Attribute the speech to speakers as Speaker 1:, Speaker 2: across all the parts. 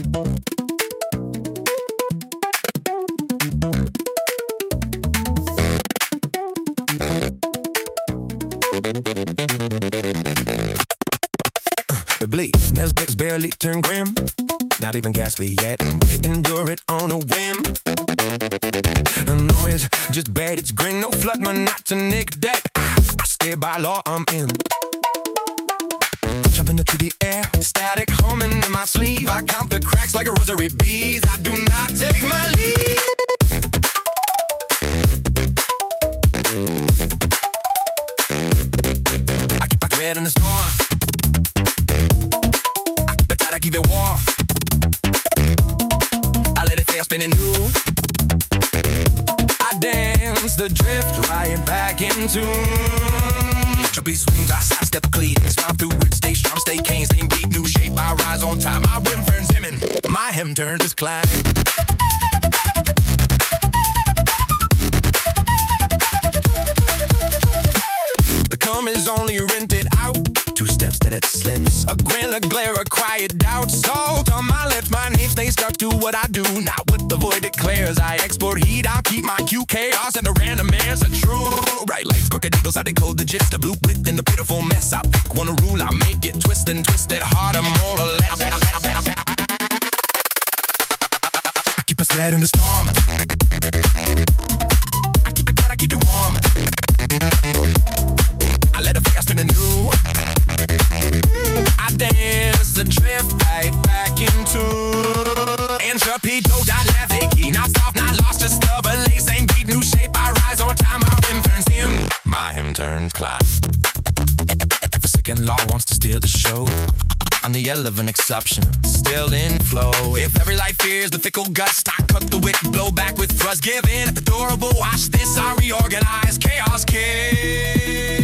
Speaker 1: The bleed, Nesbitt's barely turned grim. Not even ghastly yet. Endure it on a whim. No, it's just bad, it's grin. No flood, man, not to nick deck. I stay by law, I'm in. Jumping into the air, static humming in my sleeve. I count the cracks like a rosary beads. I do not take my leave. I keep my thread in the storm. I keep it warm. I let it stay spinning new. I dance the drift right back into trippy swings. I sidestep a cleat and smile through it. Stay strong, stay cane, same beat, new shape. I rise on time. My rim ferns hemming. My hem turns is climb. The cum is only rented out. 2 steps that it slips. A grin, a glare, a quiet doubt. Salt on my lips, my name stays stuck to what I do. Not what the void declares. I export heat, I'll keep my Q chaos and the random answer true. Right lights, crooked needles, I decode the gist. The blueprint in the pitiful mess. I pick one rule, I make it twist and twist it harder, more or less. I keep a thread in the storm. I keep it tight, I keep it warm. I let it fast in the new. I dance the drift right back into entropy, dodalevic. Not soft, not lost, just stubbornly. Same beat, new shape. I rise on time. My him turns him. My him turns clock. If a second law wants to steal the show, I'm the relevant exception, still in flow. If every life fears the fickle gust, I cut the wick, blow back with thrust. Give in at the durable, watch this, I reorganize. Chaos kid.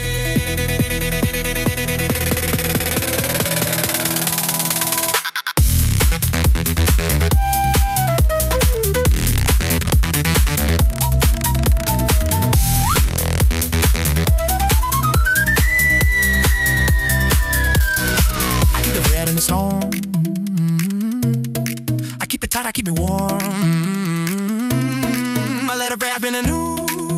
Speaker 1: Storm. I keep it tight, I keep it warm. I let it wrap in a new.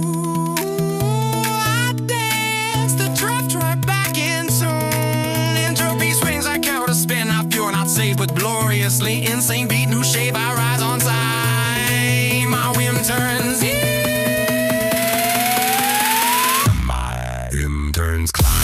Speaker 1: I dance the drift right back in tune. Entropy swings, I count a spin. I pure, not safe, but gloriously insane. Beat, new shape, I rise on time. My whim turns in. My whim turns climb.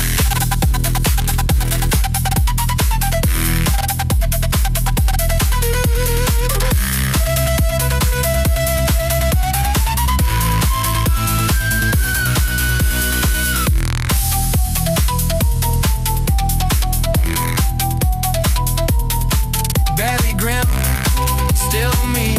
Speaker 1: Still me.